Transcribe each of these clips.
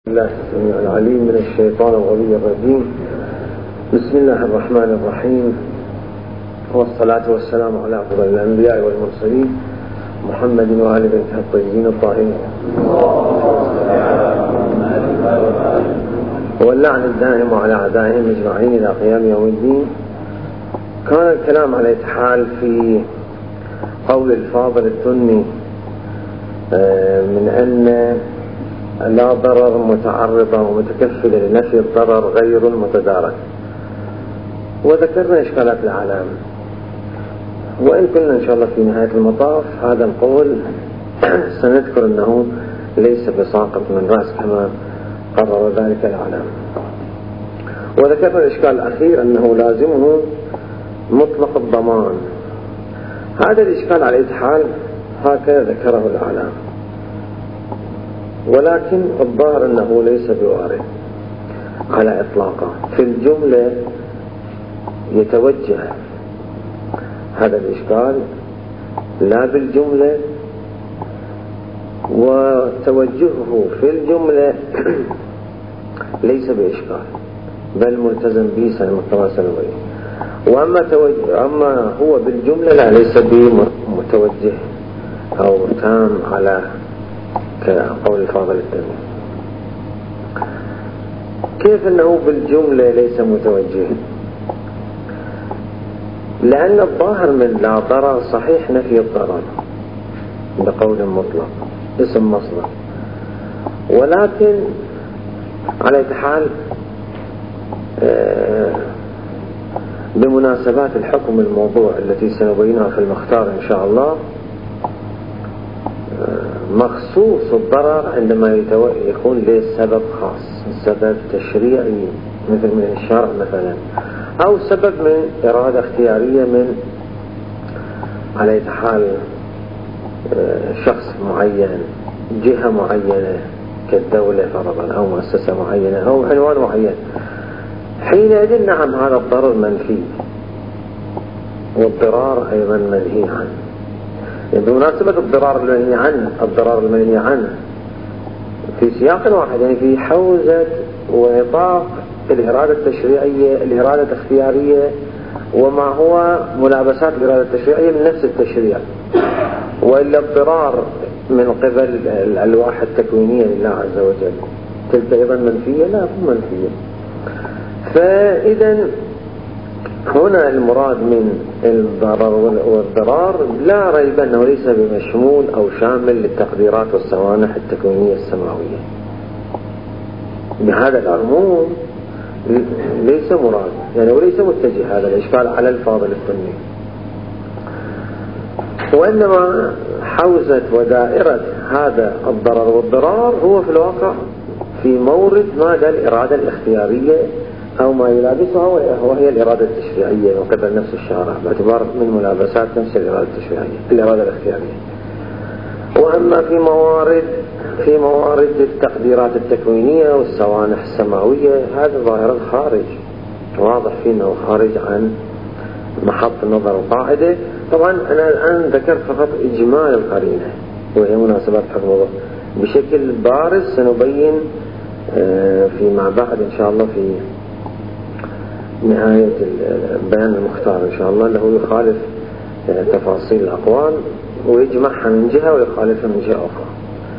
الله السميع العليم من الشيطان الغوي الرجيم. بسم الله الرحمن الرحيم، والصلاة والسلام على أفضل الأنبياء والمرسلين محمد وآل بيته الطيبين الطاهرين، واللعن الدائم على أعدائهم أجمعين إلى قيام يوم الدين. كان الكلام على الاتحال في قول الفاضل التني من أن لا ضرر متعرضة ومتكفلة لنفي الضرر غير المتدارك، وذكرنا إشكالات العلام، وإن كنا إن شاء الله في نهاية المطاف هذا القول سنذكر أنه ليس بساقط من رأس كما قرر ذلك العلام. وذكرنا الإشكال الأخير أنه لازمه مطلق الضمان. هذا الإشكال على الاتحال هكذا ذكره العلام، ولكن الظاهر أنه ليس بوارد على إطلاقه. في الجملة يتوجه هذا الإشكال لا بالجملة، وتوجهه في الجملة ليس بإشكال بل ملتزم به سنة سنوية. وأما هو بالجملة لا، ليس بمتوجه أو تام على كقول الفاضل التني. كيف أنه بالجملة ليس متوجه؟ لأن الظاهر من لا ضرر صحيح نفي الضرر بقول مطلق اسم مصدر، ولكن على حال بمناسبات الحكم الموضوع التي سنبينها في المختار إن شاء الله، مخصوص الضرر عندما يكون له سبب خاص، سبب تشريعي مثل من الشرع مثلا، أو سبب من إرادة اختيارية من على حال شخص معين، جهة معينة كالدولة فرضا، أو مؤسسة معينة، أو عنوان معين. حينئذ نعم هذا الضرر منفي، والضرار أيضا منهي عنه. بمناسبة الضرار المنهي عنه في سياق واحد، يعني في حوزة وإطاق الإرادة التشريعية، الإرادة الاختيارية، وما هو ملابسات الإرادة التشريعية من نفس التشريع. وإلا الضرار من قبل الألواح التكوينية لله عز وجل تلك أيضا منفية؟ لا، مو منفية. فإذا هنا المراد من الضرر والضرار لا ريب أنه ليس بمشمول أو شامل للتقديرات والصوانح التكوينية السماوية. بهذا العموم ليس مراد، يعني وليس متجه هذا الإشكال على الفاضل السني، وإنما حوزة ودائرة هذا الضرر والضرار هو في الواقع في مورد ماذا الإرادة الاختيارية أو ما يلابسها، وهي الإرادة التشريعية وقبل نفس الشارع، باعتبار من ملابسات نفس الإرادة التشريعية الإرادة الاختيارية. وأما في موارد التقديرات التكوينية والصوانح السماوية، هذا ظاهرة خارج، واضح فيه أنه خارج عن محط النظر القاعدة. طبعا أنا الآن ذكرت فقط إجمال القرينة وهي مناسبات حكم الله. بشكل بارز سنبين فيما بعد إن شاء الله في نهاية بيان المختار إن شاء الله، أنه يخالف تفاصيل الأقوال ويجمعها من جهة ويخالفها من جهة أخرى.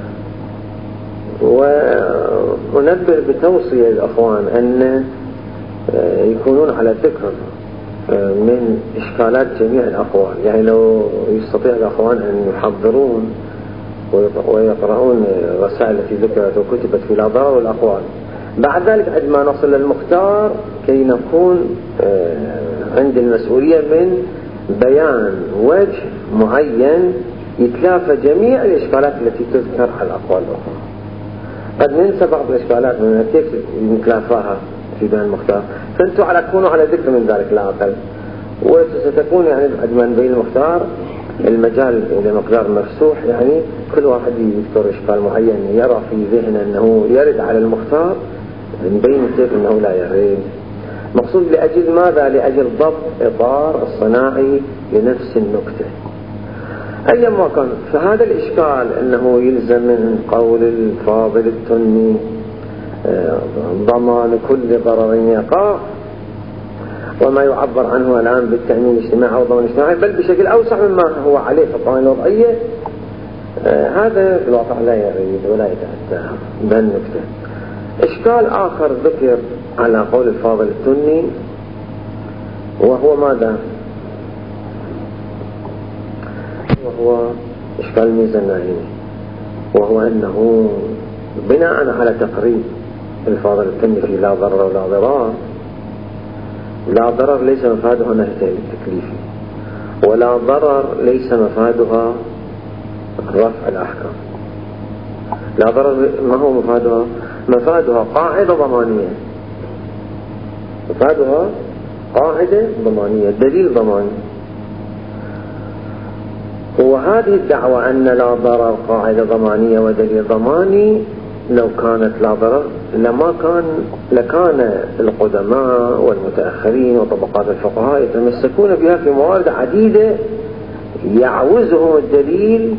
وننبه بتوصية الأخوان أن يكونون على ذكر من إشكالات جميع الأقوال، يعني لو يستطيع الأخوان أن يحضرون ويقرؤون الرسائل التي ذكرت وكتبت في الأضرار والأقوال. بعد ذلك عندما نصل للمختار كي نكون عند المسؤولية من بيان وجه معين يتلافى جميع الإشكالات التي تذكر على الأقوال الأخرى. قد ننسى بعض الإشكالات من كيف نتلافاها في بيان المختار، فأنتوا تكونوا على ذكر من ذلك لا أقل. وستكون يعني عندما نبين المختار المجال إلى مقدار مفتوح، يعني كل واحد يذكر إشكال معين يرى في ذهنه أنه يرد على المختار، نبين كيف أنه لا يرد. مقصود لأجل ماذا؟ لأجل ضبط إطار الصناعي لنفس النكتة. أيما كان، فهذا الإشكال أنه يلزم من قول الفاضل التني ضمان كل ضرر يقع، وما يعبر عنه الآن بالتأمين الاجتماعي أو الضمان الاجتماعي، بل بشكل أوسع مما هو عليه في القوانين الوضعية. هذا في الواقع لا يريد ولا يتأتى بهالنكتة. إشكال آخر ذكر على قول الفاضل التني، وهو ماذا؟ وهو إشكال الميزة النائمة، وهو أنه بناء على تقريب الفاضل التني في لا ضرر ولا ضرار، لا ضرر ليس مفادها نهي التكليفي، ولا ضرر ليس مفادها رفع الأحكام. لا ضرر ما هو مفادها؟ مفادها قاعدة ضمانية، مفادها قاعدة ضمانية، دليل ضماني. وهذه الدعوة أن لا ضرر قاعدة ضمانية ودليل ضماني، لو كانت لا ضرر لكان القدماء والمتأخرين وطبقات الفقهاء يتمسكون بها في موارد عديدة يعوزهم الدليل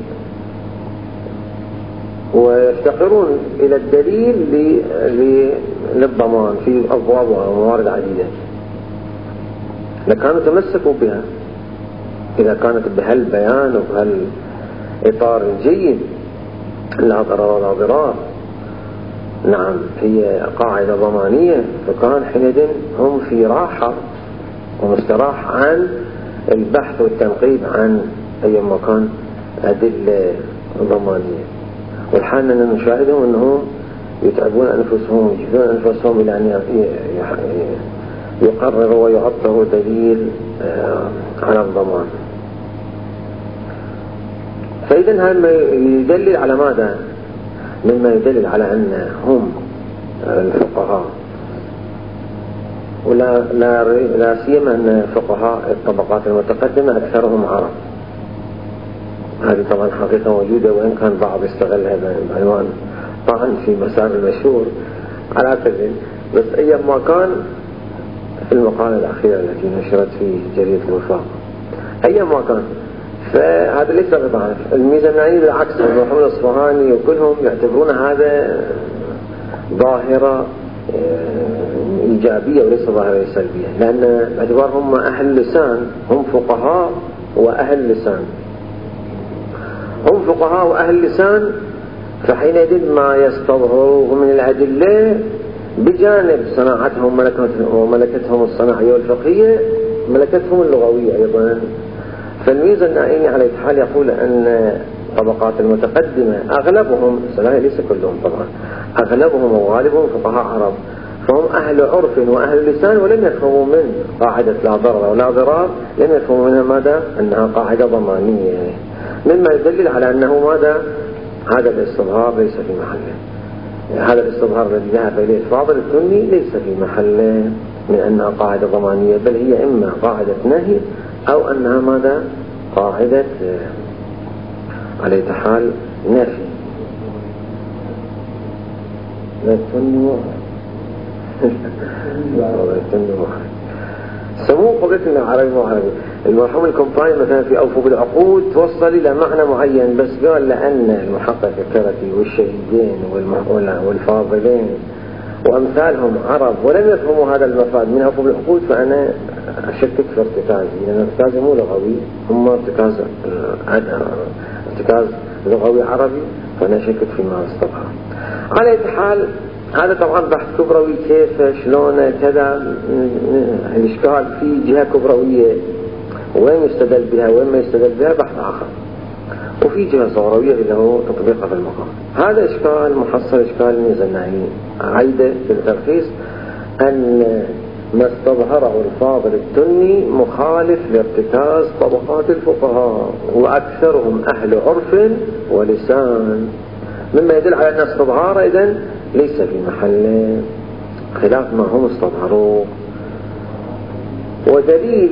ويفتقرون إلى الدليل للضمان في أبواب وموارد عديدة، لكانوا تمسكوا بها إذا كانت بهالبيان وبهالإطار الجيد، لا ضرر ولا ضرار. نعم هي قاعدة ضمانية، فكان حينئذ هم في راحة ومستراح عن البحث والتنقيب عن أي مكان أدلة ضمانية. والحال أننا نشاهدهم أنهم يتعبون أنفسهم ويجهدون أنفسهم إلى أن يقرروا ويعطروا دليل على الضمان. فإذا هذا يدلل على ماذا؟ مما يدلل على أن هم الفقهاء، لا سيما أن فقهاء الطبقات المتقدمة أكثرهم عرب. هذه طبعا حقيقة موجودة، وإن كان بعض استغل هذا العنوان طبعا في مسار المشهور على سبيل، بس أيام ما كان في المقالة الأخيرة التي نشرت في جريدة الوفاق أيام ما كان، فهذا ليس بضعف. الميزة النائية بالعكس، محمد الأصفهاني وكلهم يعتبرون هذا ظاهرة إيجابية وليس ظاهرة سلبية، لأن باعتبارهم أهل لسان، هم فقهاء وأهل لسان، هم فقهاء وأهل لسان، فحينئذ ما يستظهروه من الأدلة بجانب صناعتهم وملكتهم الصناعية والفقهية ملكتهم اللغوية أيضا. فالميزة النائية على الحال يقول أن طبقات المتقدمة أغلبهم، ليس كلهم طبعا، أغلبهم وغالبهم فقهاء عرب، فهم أهل عرف وأهل لسان، ولم يفهموا من قاعدة لا ضرر ولا ضرار، لم يفهموا منها ماذا؟ أنها قاعدة ضمانية، مما يدلل على أنه ماذا؟ هذا الاستظهار ليس في محله. هذا الاستظهار الذي ذهب إليه الفاضل التني ليس في محله من أنها قاعدة ضمانية، بل هي إما قاعدة نهي أو أنها ماذا؟ قاعدة على حال نفي. لا التني سموه قضية عربي وعربي. المرحوم الكومباين مثلا في أوفوا بالعقود توصل إلى معنى معين، بس قال لأن المحقق الكركي والشهيدين والفاضلين وأمثالهم عرب ولم يفهموا هذا المفاد من أوفوا بالعقود، فأنا أشكك في ارتكازي، لأن ارتكازي مو لغوي، هم ارتكاز لغوي عربي، فأنا أشكك فيما استطاع. على أي حال هذا طبعا بحث كبروي، كيف شلون كذا، الإشكال في جهة كبروية وين يستدل بها وين ما يستدل بها بحث آخر، وفي جهة صغروية اللي هو تطبيقها في المقام. هذا إشكال محصل إشكال الميزة النائية. عايدة في الترخيص أن ما استظهره الفاضل التني مخالف لارتكاز طبقات الفقهاء وأكثرهم أهل عرف ولسان، مما يدل على أن استظهار إذن ليس في محل خلاف ما هم استظهروه. ودليل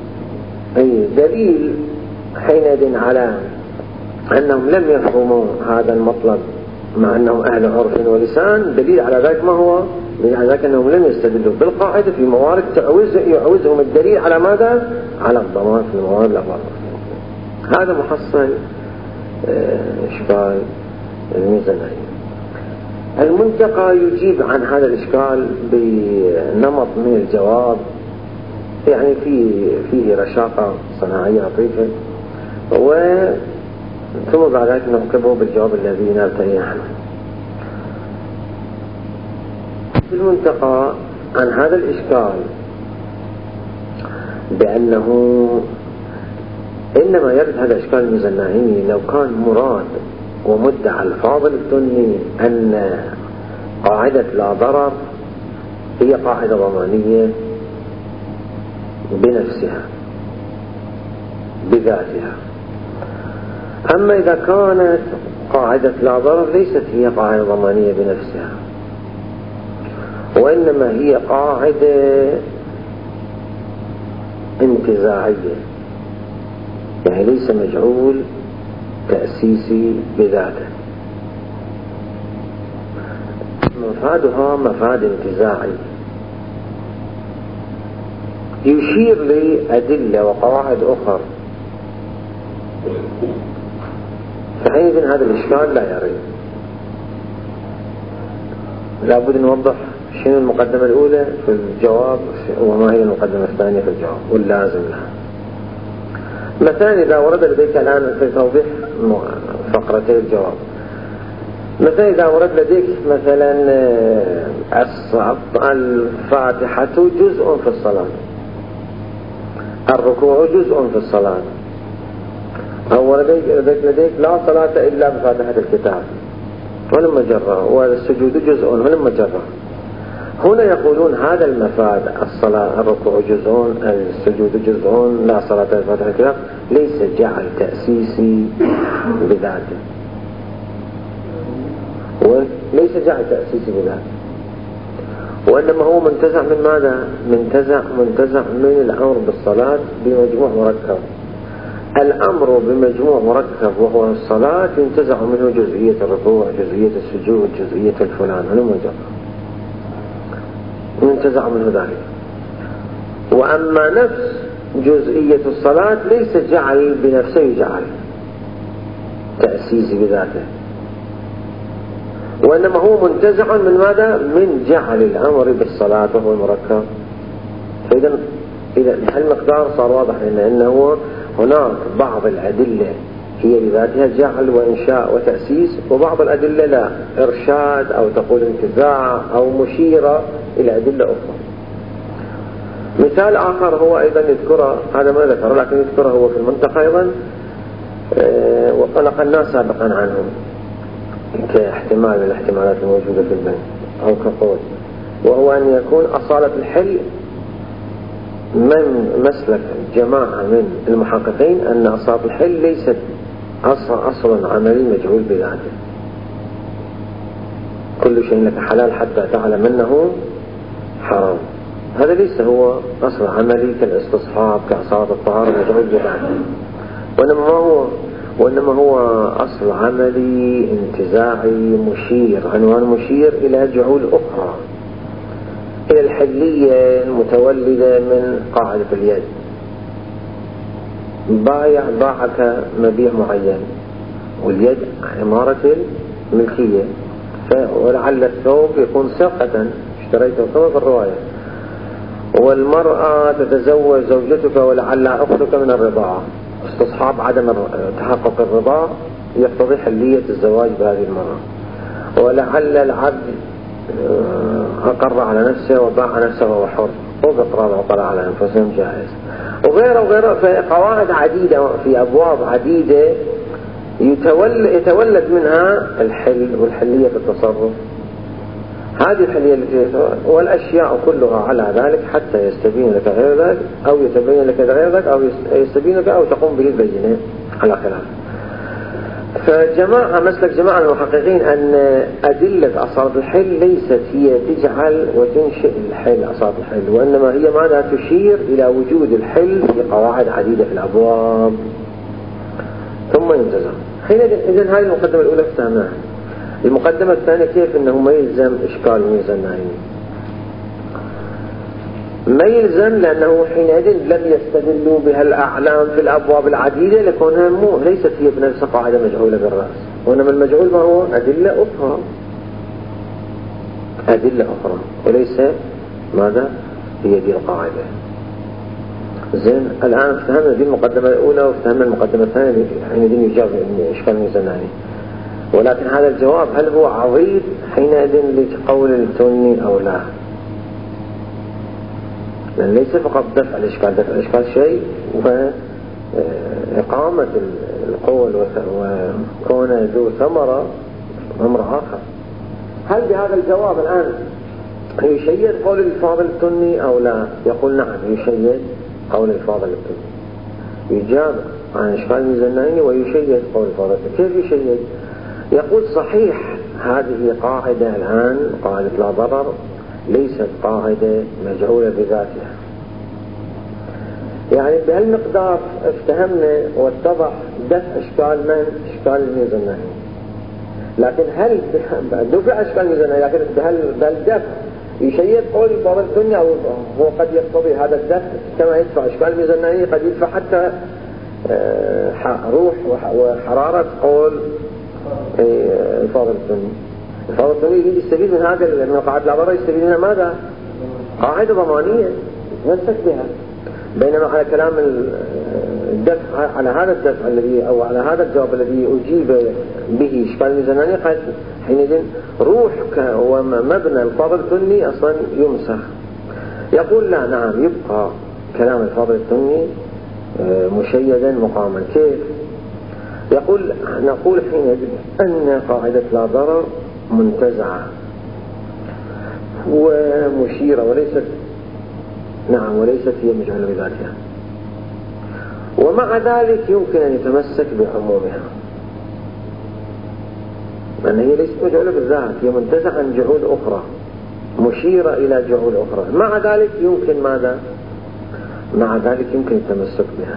دليل حينئذ على أنهم لم يفهموا هذا المطلب مع أنهم أهل عرف ولسان، دليل على ذلك ما هو؟ دليل على ذلك أنهم لم يستدلوا بالقاعدة في موارد يعوزهم الدليل على ماذا؟ على الضمان في الموارد الأخرى. هذا محصل إشكال الميزة النائية. المنتقى يجيب عن هذا الإشكال بنمط من الجواب، يعني فيه رشاقة صناعية لطيفة، ثم بعد ذلك نعقبه بالجواب الذي نبتغي عنه. المنتقى عن هذا الإشكال بأنه إنما يرد هذا الإشكال المزناعيني لو كان مراد ومدعى الفاضل السني أن قاعدة لا ضرر هي قاعدة ضمانية بنفسها بذاتها. أما إذا كانت قاعدة لا ضرر ليست هي قاعدة ضمانية بنفسها، وإنما هي قاعدة انتزاعية، يعني ليس مجعول تأسيسي بذاته، مفادها مفاد انتزاعي يشير لأدلة وقواعد أخرى، فحينئذ هذا الإشكال لا يرد. لابد نوضح شنو المقدمة الأولى في الجواب وما هي المقدمة الثانية في الجواب واللازم لها. مثلا إذا ورد لديك الآن في توضيح فقرتي الجواب، مثلا إذا ورد لديك مثلا الفاتحة جزء في الصلاة، الركوع جزء في الصلاة، أو لديك لا صلاة إلا بفاتحة الكتاب ولما جرى، والسجود جزء ولما جرى. هنا يقولون هذا المفاد الصلاة الركوع جزء السجود جزء لا صلاة إلا بفاتحة الكتاب ليس جعل تأسيسي بذاته، وليس جعل تأسيسي بذاته، وإنما هو منتزع من ماذا؟ منتزع من الأمر بالصلاة بمجموع مركب. الأمر بمجموع مركب وهو الصلاة ينتزع منه جزئية الركوع، جزئية السجود، جزئية الفلان، ينتزع منه ذلك. وأما نفس جزئية الصلاة ليس جعل بنفسه جعل تأسيسي بذاته، وإنما هو منتزع من ماذا؟ من جعل الأمر بالصلاة وهو المركب. فإذا المقدار صار واضح لنا أنه هناك بعض الأدلة هي بذاتها جعل وإنشاء وتأسيس، وبعض الأدلة لا، إرشاد أو تقول انتزاع أو مشيرة إلى أدلة أخرى. مثال آخر هو أيضا يذكره، هذا ما ذكره لكن يذكره هو في المنطقة أيضا ونقلناه سابقا عنهم كاحتمال من الاحتمالات الموجودة في البنك أو كقول، وهو أن يكون أصالة الحل من مسلك جماعة من المحققين أن أصالة الحل ليست أصل عملي مجعول بذاته. كل شيء لك حلال حتى تعلم أنه حرام، هذا ليس هو أصل عملي كالاستصحاب كأصالة الطهارة مجعول بذاته، وإنما هو أصل عملي انتزاعي مشير، عنوان مشير إلى جعول أخرى، إلى الحلية المتولدة من قاعدة اليد. باعك مبيع معين، واليد عمارة الملكية، ولعل الثوب يكون سرقة اشتريته كما في الرواية، والمرأة تتزوج زوجتك ولعل أختك من الرضاعة، استصحاب عدم تحقق الرضاعة يقتضي حلية الزواج بهذه المرأة، ولعل العبد أقر على نفسه وباع نفسه وهو حر، وبإقرار وقال على أنفسهم جائز، وغيره. فقواعد عديدة في أبواب عديدة يتولد منها الحل والحلية في التصرف. هذه الحلية التي والأشياء كلها على ذلك حتى يستبين لك غير ذلك، أو يتبين لك غير ذلك، أو يستبين لك أو تقوم به البينة على خلاف. فجماعة مسلك جماعة المحققين أن أدلة أصالة الحل ليست هي تجعل وتنشئ الحل أصالة الحل، وإنما هي ماذا؟ تشير إلى وجود الحل في قواعد عديدة في الأبواب ثم ينتزع. إذن هذه المقدمة الأولى افتهمناها. المقدمة الثانية كيف أنه ما يلزم إشكال من الزناعين، ما يلزم، لأنه حينئذ لم يستدلوا بها الأعلام في الأبواب العديدة لكونها ليست هي بنفس قاعدة مجعولة بالرأس، وإنما المجعول ما هو أدلة أخرى. أدلة أخرى وليس ماذا هي دي القاعدة. زين، الآن افتهمنا دي المقدمة الأولى وافتهمنا المقدمة الثانية حينئذ يجاب إشكال الميزاناني. ولكن هذا الجواب هل هو عضيد حينئذ لقول التوني أو لا؟ لأن ليس فقط دفع الإشكال، دفع الإشكال شيء وإقامة القول وكون ذو ثمرة أمر آخر. هل بهذا الجواب الآن يشيد قول الفاضل التوني أو لا؟ يقول نعم يشيد قول الفاضل التوني، يجاب عن إشكال الميزاناني ويشيد قول الفاضل التوني. كيف يشيد؟ يقول صحيح هذه قاعدة الآن قاعدة لا ضرر ليست قاعدة مجعولة بذاتها، يعني بهالمقدار افتهمنا واتضح دفع إشكال من؟ إشكال الميزاناني. لكن هل دفع إشكال الميزاناني لكن بهالدفع يشيد قول الفاضل التوني أو هو قد يقتضي هذا الدفع كما يدفع إشكال الميزاناني قد يدفع حتى روح وحرارة قول الفاضل التوني. الفاضل التوني يستفيد من هذا من قاعدة لا ضرر، يستفيد منها ماذا؟ قاعدة ضمانية يتمسك بها. بينما على كلام الدفع على هذا الدفع الذي أو على هذا الجواب الذي أجيب به إشكال الميزاناني قد حينئذ روح ومبنى الفاضل التوني أصلا يمسخ. يقول لا، نعم يبقى كلام الفاضل التوني مشيدا مقاما. كيف؟ يقول نقول حينئذ أن قاعدة لا ضرر منتزعة ومشيرة وليست هي مجعولة بذاتها، ومع ذلك يمكن أن يتمسك بعمومها، لأن هي ليست مجعولة بالذات، هي منتزعة عن جعول أخرى مشيرة إلى جعول أخرى. مع ذلك يمكن ماذا؟ مع ذلك يمكن التمسك بها.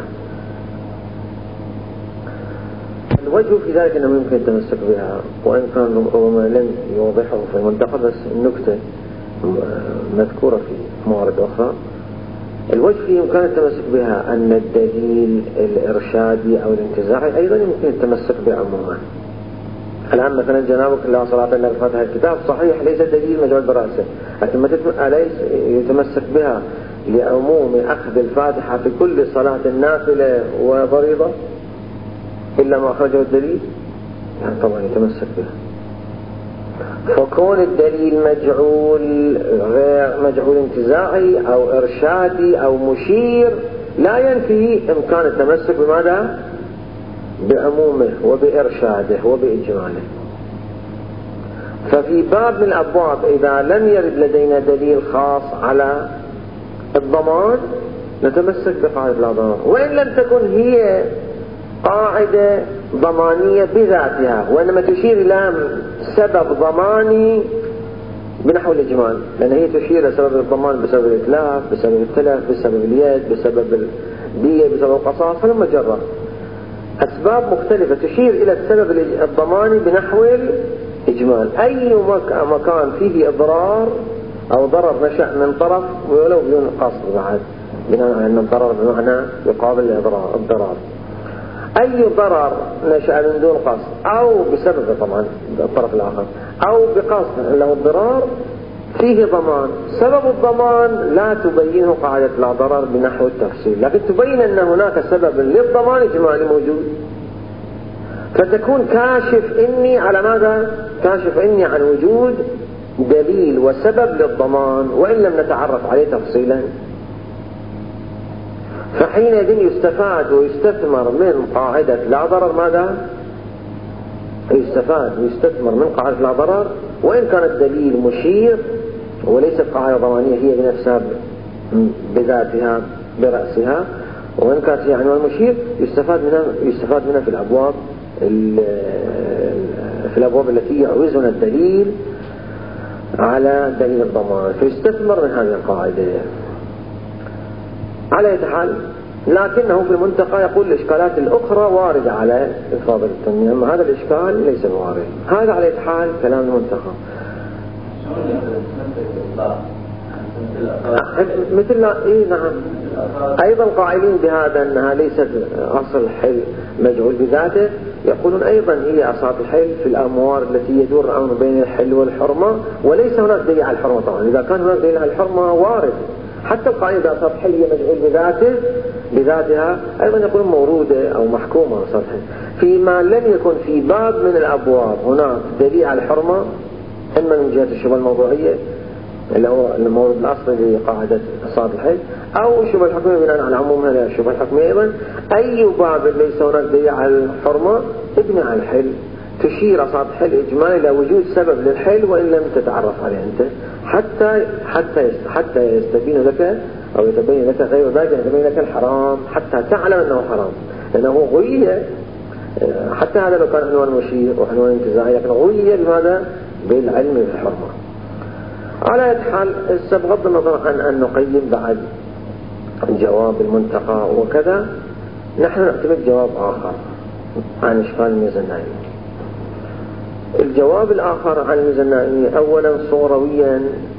الوجه في ذلك أنه يمكن التمسك بها، وإن كان ربما لم يوضحه في المنطقة، بس النكتة مذكورة في موارد أخرى. الوجه في إمكان التمسك بها أن الدليل الإرشادي أو الانتزاعي أيضا يمكن التمسك بعموما. الآن مثلا جنابك لا صلاة إلا بفاتحة الكتاب صحيح ليس دليل مجعول برأسه، لكن أليس يتمسك بها لعموم أخذ الفاتحة في كل صلاة نافلة وفريضة إلا ما أخرجه الدليل؟ يعني طبعا يتمسك بها. فكون الدليل مجعول غير مجعول انتزاعي أو إرشادي أو مشير لا ينفي إمكان التمسك بماذا؟ بعمومه وبإرشاده وبإجماله. ففي باب من الأبواب إذا لم يرد لدينا دليل خاص على الضمان نتمسك بقاعدة لا ضرر، وإن لم تكن هي قاعدة ضمانية بذاتها وإنما تشير إلى سبب ضماني بنحو الإجمال، لأن هي تشير إلى سبب الضمان بسبب الإتلاف، بسبب التلف، بسبب اليد، بسبب الدية، بسبب القصاص، فلما جرى أسباب مختلفة تشير إلى السبب الضماني بنحو الإجمال. أي مكان فيه إضرار أو ضرر نشأ من طرف ولو بدون قصد بعد، بناء على أن الضرر بمعنى يقابل الضرار، أي ضرر نشأ من دون قصد أو بسبب طبعا الطرف الآخر أو بقصد له الضرار فيه ضمان. سبب الضمان لا تبينه قاعدة لا ضرر بنحو التفصيل، لكن تبين أن هناك سبب للضمان إجمالي موجود، فتكون كاشف إني على ماذا؟ كاشف إني عن وجود دليل وسبب للضمان وإن لم نتعرف عليه تفصيلا. فحينئذ يستفاد ويستثمر من قاعدة لا ضرر ماذا؟ يستفاد ويستثمر من قاعدة لا ضرر وإن كان الدليل مشير وليست قاعدة ضمانية هي بنفسها بذاتها برأسها، وإن كانت هي عنوان مشير يستفاد منها في الأبواب التي يعوزنا الدليل على دليل الضمان، فيستثمر من هذه القاعدة. على أي حال لكنه في المنتقى يقول الإشكالات الأخرى واردة على الفاضل التوني، أما هذا الإشكال ليس وارد. هذا على أي حال كلام المنتقى. مثل نعم أيضا قائلين بهذا أنها ليست أصل حل مجعول بذاته، يقولون أيضا هي عصاة الحل في الأموار التي يدور الأمر بين الحل والحرمة، وليس هناك دليل على الحرمة. طبعا إذا كان هناك دليل على الحرمة وارد، حتى القاعدة عصاة الحل هي مجعول بذاتها أيضا يقولون موروده أو محكومة عصاة الحل. فيما لم يكن في باب من الأبواب هناك دليل على الحرمة، إما من جهة الشبهة الموضوعية اللي هو المورد الأصلي لقاعدة عصاة الحل، أو الشبهة الحكمية بناء على عمومها للشبهة الحكمية أيضا. أي باب ليس هناك دليل على الحرمة ابني على الحل، تشير عصاة الحل إجمالا إلى وجود سبب للحل وإن لم تتعرف عليه أنت، حتى يستبين لك أو يتبين لك غير ذلك، يتبين لك الحرام حتى تعلم أنه حرام، لأنه غية. حتى هذا لو كان عنوان مشير وعنوان انتزاعي، لكن غية بماذا؟ بالعلم بالحرمة. على حال بغض النظر عن أن نقيم بعد جواب المنتقى وكذا، نحن نعتمد جواب آخر عن إشكال الميزة النائمة. الجواب الآخر عن الميزة النائمة أولا صورويا،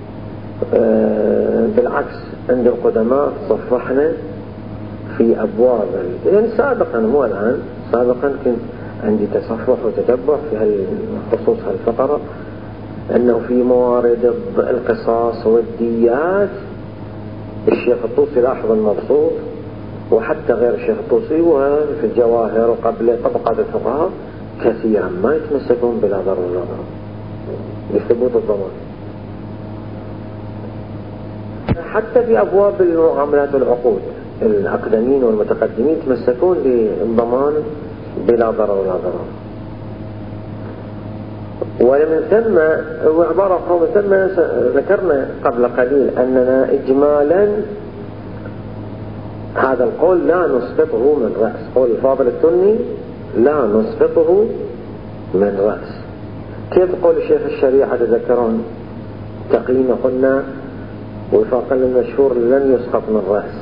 بالعكس عند القدماء صفحنا في أبواب، يعني سابقا مو الآن، سابقا كنت عندي تصفح وتتبع في خصوص هالفقرة، أنه في موارد القصاص والديات الشيخ الطوسي لاحظ المبسوط، وحتى غير الشيخ الطوسي وفي الجواهر وقبل طبقات الفقهاء كثيرا ما يتمسكون بلا ضرر ولا ضرر لثبوت الضمان. حتى في أبواب المعاملات والعقود الأقدمين والمتقدمين يتمسكون بالضمان بلا ضرر ولا ضرر. ومن ثم وعبارة قوم ثم ذكرنا قبل قليل أننا إجمالا هذا القول لا نسقطه من رأس، قول الفاضل السني لا نسقطه من رأس. كيف قول الشيخ الشريعة تذكرون تقييم قلنا وفاقا للمشهور لن يسقط من رأس،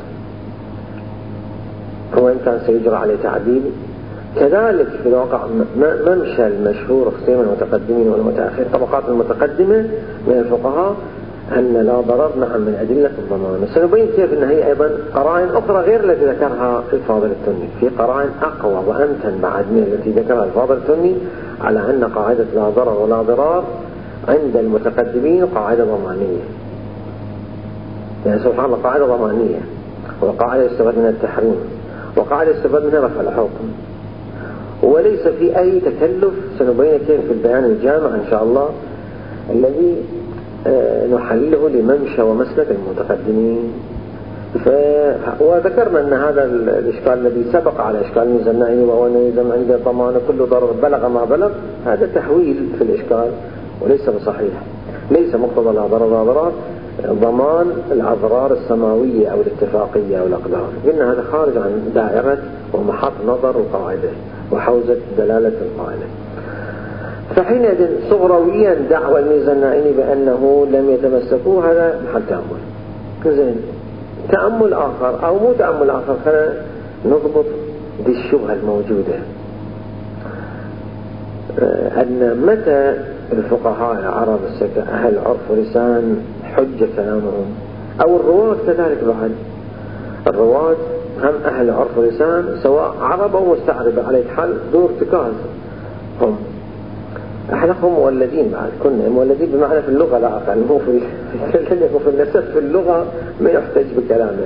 هو إن كان سيجرى عليه تعديل. كذلك في الواقع ممشى المشهور خصيم المتقدمين والمتأخرين الطبقات المتقدمة من الفقهاء أن لا ضرر نعم من أدلة الضمان. سنبين كيف أن هي أيضا قرائن أخرى غير التي ذكرها الفاضل التوني، في قرائن أقوى وأمتن بعد من التي ذكرها الفاضل التوني على أن قاعدة لا ضرر ولا ضرار عند المتقدمين قاعدة ضمانية. يعني سبحان الله قاعدة ضمانية، وقاعدة يستفاد منها التحريم، وقاعدة يستفاد منها رفع الحكم، وليس في أي تكلف. سنبين كيف في البيان الجامع إن شاء الله الذي نحلله لممشى ومسلك المتقدمين. وذكرنا أن هذا الإشكال الذي سبق على إشكال الميزة النائمة وهو أن يلزم عند الضمان كل ضرر بلغ ما بلغ، هذا تحويل في الإشكال وليس بصحيح. ليس مقتضى لا ضرر ولا ضرر ضمان الأضرار السماوية أو الاتفاقية أو الأقدار، قلنا هذا خارج عن دائرة ومحط نظر القاعدة وحوزة دلالة القاعدة. فحينئذ صغرويا دعوى الميزة النائمي بأنه لم يتمسكوا، هذا محل تأمل. زين، تأمل آخر أو مو تأمل آخر، خلينا نضبط بالشبهة الموجودة أن متى الفقهاء العرب أهل عرف ولسان حج كلامهم، أو الرواة كذلك بعد، الرواة هم أهل عرف ولسان سواء عرب أو مستعرب، على حال دور ارتكاز هم أحلقهم مولدين، بعد كنا مولدين بمعنى في اللغة لا أقل، مو في النسب، في اللغة ما يحتاج بكلامه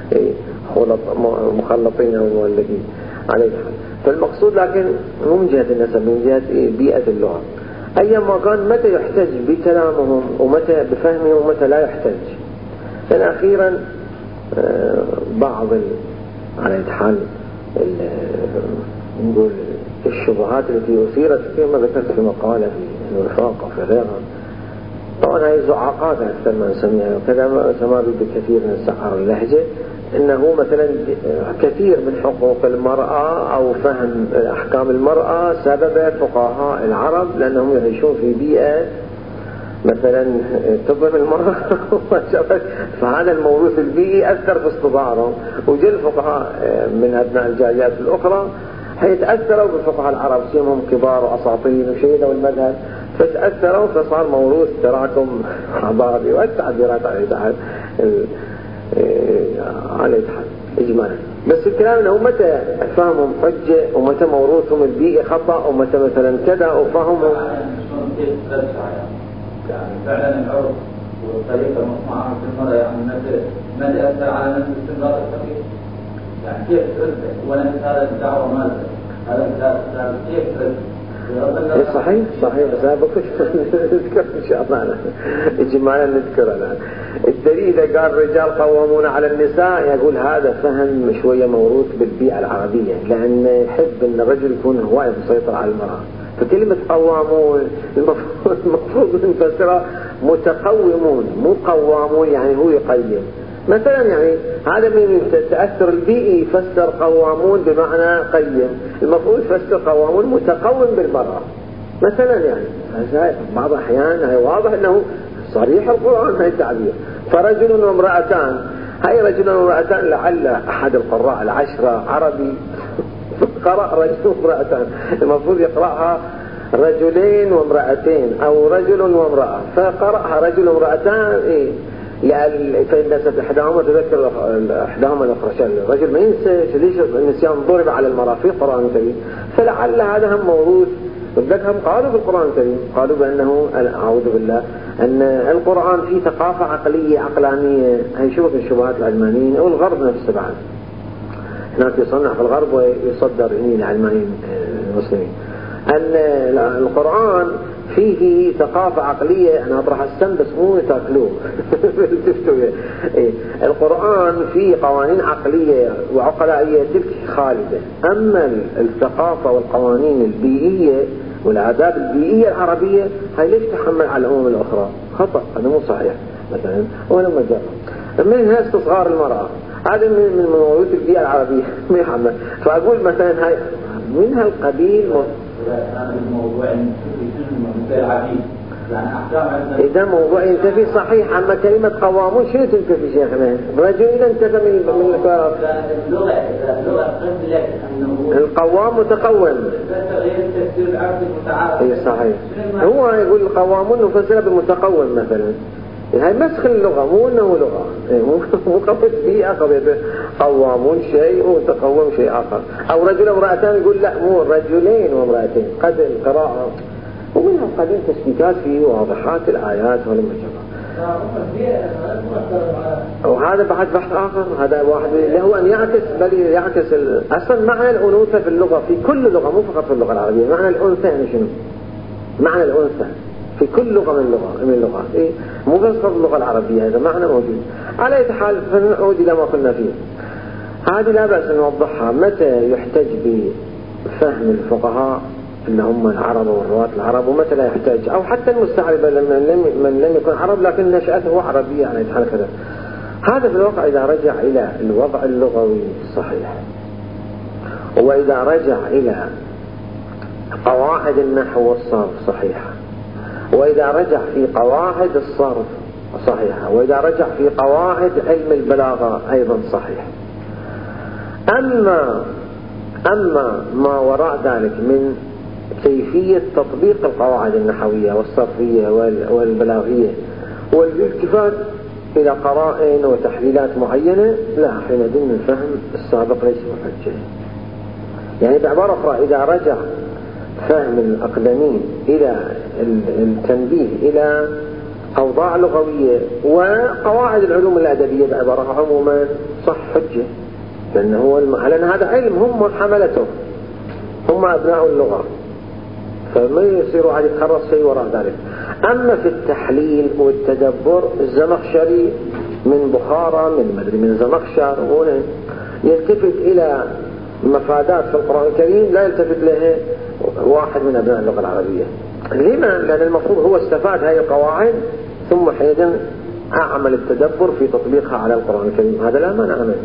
مخلطين أو مولدين على حال. فالمقصود لكن مو من جهة النسب، من جهة بيئة اللغة. أيما كان متى يحتاج بكلامهم ومتى بفهمهم ومتى لا يحتاج. أخيرا بعض على حال نقول الشبهات التي أثيرت كما ذكرت في مقالة في الوفاق وفي غيرها، طبعا هي زعاقات أكثر ما نسميها وكذا، سما بكثير من السعر اللهجة، إنه مثلا كثير من حقوق المرأة أو فهم أحكام المرأة سبب فقهاء العرب لأنهم يعيشون في بيئة مثلا تظلم المرأة فهذا الموروث البيئي أثر في اصطدارهم، وجل الفقهاء من أبناء الجاليات الأخرى هيتأثروا بالفقهاء العرب، سيمهم كبار وأساطين وشيدوا المذهب، فتأثروا فصار موروث تراكم حضاري والتعبيرات عليه على الحال إجمالا. بس الكلام أنه متى فهمهم حجة ومتى موروثهم البيئي خطأ ومتى مثلا كذا وفهمهم يعني فعلا العرف والطريقة المصنوعة في المرة يعني ما تأثر على نفس استنباط الفقيه يعني كيف ترد ونفس هذا الدعوة ماذا هذا كيف ترد صحيح بس أنا بكش نذكر إن شاء الله أنا إجمالا نذكر الآن الدليل إذا قال الرجال قوامون على النساء يقول هذا فهم شوية موروث بالبيئة العربية لأن يحب أن الرجل يكون هو يسيطر على المرأة. فكلمة قوامون المفروض نفسرها متقومون مو قوامون يعني هو يقيم مثلا يعني هذا من التأثر البيئي يفسر قوامون بمعنى قيم المفروض يفسر قوامون متقوم بالمرأة مثلا يعني بعض الأحيان هي واضح أنه صريح القرآن هاي التعبير فرجل وامرأتان هاي رجل وامرأتان لعل أحد القراء العشرة عربي قرأ رجل وامرأتان المفروض يقرأها رجلين وامرأتين أو رجل وامرأة فقرأها رجل وامرأتان فإن نسب إحداهما تذكر إحداهما الأخرى الرجل ما ينسى ليش النسيان ضرب على المرأة في القرآن الكريم فلعل هذا هم موروث هم قالوا في القرآن الكريم قالوا بأنه أعوذ بالله أن القرآن فيه ثقافة عقلية عقلانية هي شوف الشبهات العلمانيين أو الغرب نفسه بعد هناك يصنع في الغرب ويصدر العلمانيين المسلمين أن القرآن فيه ثقافة عقلية أنا أطرح السم بس مو تاكلوه القرآن فيه قوانين عقلية وعقلائية تلك خالدة أما الثقافة والقوانين البيئية والعادات البيئية العربية هاي ليش تحمل على الأمم الأخرى خطأ هذا مو صحيح مثلا ولما جرب من هذا استصغار المرأة هذا من موروث البيئة العربية ما يحمل فأقول مثلا هاي من هالقبيل إذا موضوع ينتفي صحيح أما كلمة قوامون شو تنتفي شيخنا رجل إذا انتفى من الكلام القوام متقوم صحيح هو يقول القوامون نفسر بالمتقوم مثلا هاي مسخ اللغة مو أنه لغة مو قبل بيئة قبل قوامون شيء وتقوم شيء آخر أو رجل وامرأتان يقول لا مو رجلين وامرأتين قد القراءة ومنها قديم تشبيكات في واضحات الآيات ولما جرى وهذا بعد بحث آخر هذا واحد له أن يعكس بل يعكس أصلا معنى الأنوثة في اللغة في كل لغة مو فقط في اللغة العربية معنى الأنثى يعني شنو معنى الأنثى في كل لغة من اللغات إيه؟ مو بس في اللغة العربية هذا معنى موجود على أي حال فنعود إلى ما قلنا فيه هذه لا بأس أن نوضحها متى يحتج بفهم الفقهاء إن هم العرب والرواة العرب ومتى لا يحتاج أو حتى المستعربة من لم يكن عرب لكن نشأته عربية على حال كذا هذا في الواقع إذا رجع إلى الوضع اللغوي الصحيح وإذا رجع إلى قواعد النحو والصرف صحيحة وإذا رجع في قواعد الصرف صحيحة وإذا رجع في قواعد علم البلاغة أيضا صحيح أما ما وراء ذلك من كيفية تطبيق القواعد النحوية والصرفية والبلاغية والالتفات إلى قرائن وتحليلات معينة لا حينئذ الفهم السابق ليس بحجة يعني بعبارة أخرى إذا رجع فهم الأقدمين إلى التنبيه إلى أوضاع لغوية وقواعد العلوم الأدبية بعبارة عموما صح حجة لأن هذا علم هم حملته هم أبناء اللغة فما يصيروا عاد يتخرص شيء وراء ذلك أما في التحليل والتدبر الزمخشري من بخارى من زمخشر يلتفت إلى مفادات في القرآن الكريم لا يلتفت لها واحد من أبناء اللغة العربية لما؟ لأن المفروض هو استفاد هذه القواعد ثم حينئذ أعمل التدبر في تطبيقها على القرآن الكريم هذا لا مانع منه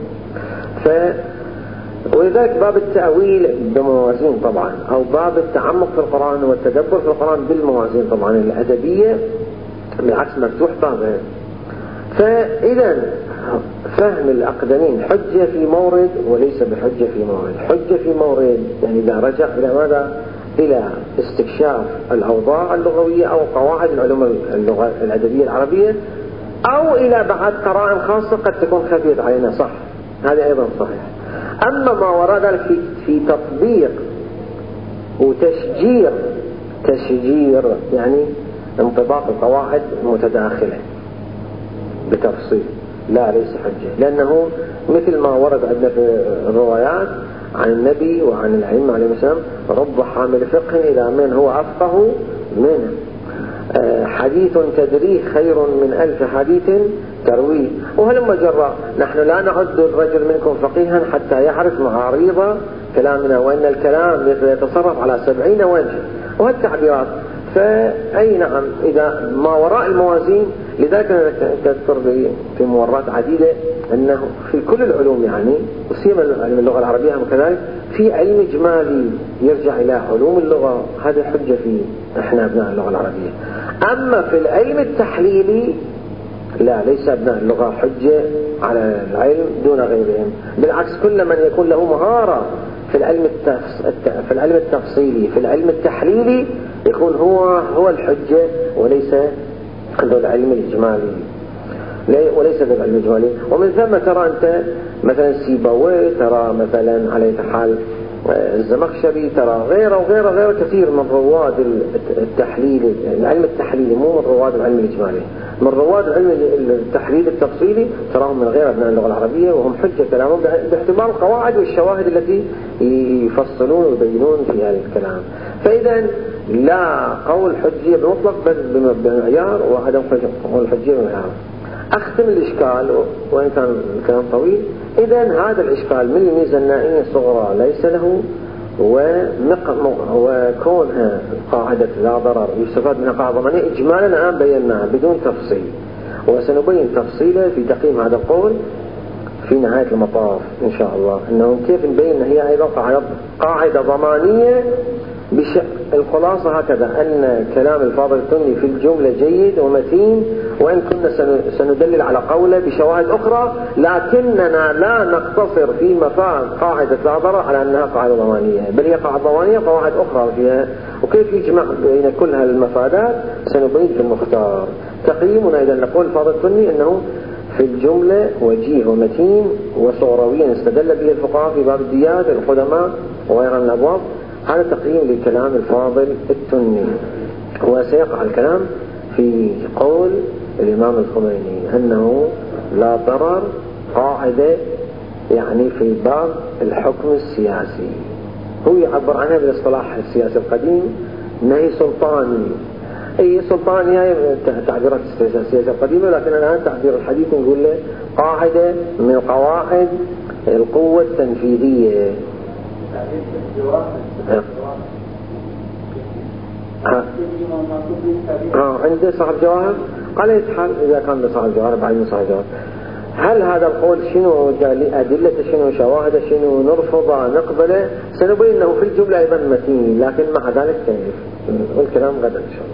ولذلك باب التأويل بموازين طبعا أو باب التعمق في القرآن والتدبر في القرآن بالموازين طبعا الأدبية بالعكس مفتوح بابها فإذا فهم الأقدمين حجة في مورد وليس بحجة في مورد حجة في مورد يعني إذا رجع إلى ماذا إلى استكشاف الأوضاع اللغوية أو قواعد العلوم الأدبية العربية أو إلى بعد قرائن خاصة قد تكون خفيت علينا، صح، هذا أيضا صحيح. أما ما وراء ذلك في تطبيق تشجير يعني انطباق القواعد متداخلة بتفصيل، لا ليس حجة، لأنه مثل ما ورد عندنا في الروايات عن النبي وعن الأئمة عليه السلام: رب حامل فقه إلى من هو أفقه منه، حديث تدريه خير من 1000 حديث ترويه. وهلما جرى، نحن لا نعد الرجل منكم فقيها حتى يعرف معارض كلامنا، وإن الكلام يتصرف على 70 وجه وهالتعبيرات. فأي نعم، إذا ما وراء الموازين، لذلك أنا تذكر في مرات عديدة أنه في كل العلوم يعني، وسيما علم اللغة العربية كذلك، في علم إجمالي يرجع إلى علوم اللغة، هذا حجة في إحنا أبناء اللغة العربية. أما في العلم التحليلي لا، ليس أبناء اللغة حجة على العلم دون غيرهم، بالعكس كل من يكون له مهارة في العلم التفصيلي في العلم التحليلي يكون هو الحجة، وليس ذو العلم الإجمالي، ومن ثم ترى أنت مثلا سيبويه، ترى مثلا على حال الزمخشري، ترى غيره كثير من رواد التحليل، العلم التحليلي، مو من رواد العلم الإجمالي، من رواد العلم التحليل التفصيلي، تراهم من غير أبناء اللغة العربية، وهم حجة كلامهم باعتبار القواعد والشواهد التي يفصلون ويبينون في هذا الكلام. فإذا لا قول حجية بمطلق بل بمعيار، وعدم قول حجية بمعيار. أختم الإشكال وإن كان الكلام طويل. إذا هذا الإشكال من الميزة النائية الصغرى ليس له، وكونها قاعدة لا ضرر يستفاد منها قاعدة ضمانية إجمالا الآن بيناها بدون تفصيل، وسنبين تفصيله في تقييم هذا القول في نهاية المطاف إن شاء الله، أنه كيف نبين أن هي أيضا قاعدة ضمانية. الخلاصة هكذا، أن كلام الفاضل التوني في الجملة جيد ومتين، وإن كنا سندلل على قوله بشواهد أخرى، لكننا لا نقتصر في مفاد قاعدة لا ضرر على أنها قاعدة ضمانية، بل هي قاعدة ضمانية قواعد أخرى فيها، وكيف يجمع بين كل هالمفادات سنبين في المختار. تقييمنا إذا نقول الفاضل التوني أنه في الجملة وجيه ومتين وصغرويا استدل به الفقهاء في باب الديات القدماء وغيرها من الأبواب. هذا تقييم لكلام الفاضل التوني. وسيقع الكلام في قول الإمام الخميني أنه لا ضرر قاعدة يعني في باب الحكم السياسي، هو يعبر عنها بالاصطلاح السياسي القديم نهي سلطاني. أي سلطاني هي تعبيرات السياسة القديمة، لكن الآن تعبير الحديث نقول له قاعدة من قواعد القوة التنفيذية. عنده صاحب جواهر قال يتحال إذا كان صاحب جواهر بعدين صاحب جواهر. هل هذا القول شنو أدلة، شنو شواهد، شنو نرفضه نقبله، سنبين أنه في الجملة أيضا متين، لكن مع ذلك كيف والكلام غدا إن شاء الله.